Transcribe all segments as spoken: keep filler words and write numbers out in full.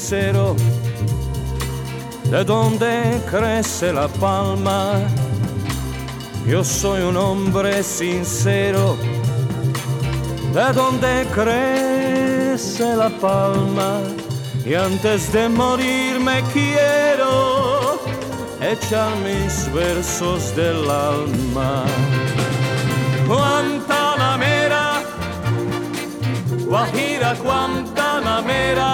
sincero, de donde crece la palma. Yo soy un hombre sincero, de donde crece la palma. Y antes de morir me quiero echar mis versos del alma. Guantanamera, Guajira Guantanamera,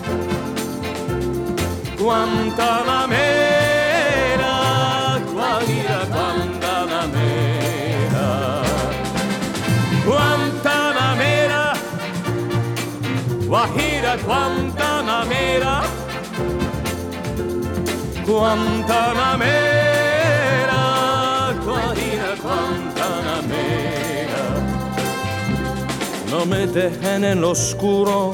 Guantanamera, Guajira Guantanamera, Guantanamera, Guajira Guantanamera, Guantanamera, Guajira Guantanamera. No me dejen en lo oscuro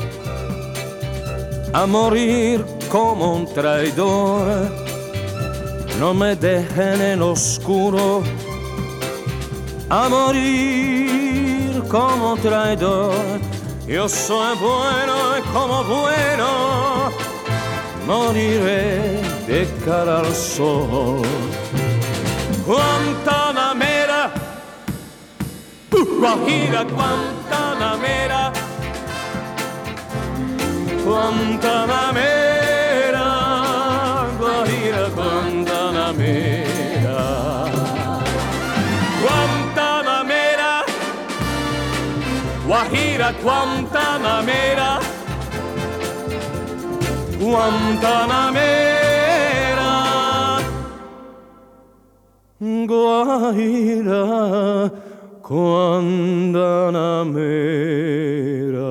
a morir como un traidor. No me dejen en lo oscuro a morir como traidor. Yo soy bueno y como bueno moriré de cara al sol. Guantanamera, Guajira Guantanamera, Guantanamera, Guajira Guantanamera, Guantanamera, Guajira Guantanamera, Guantanamera, Guajira Guantanamera.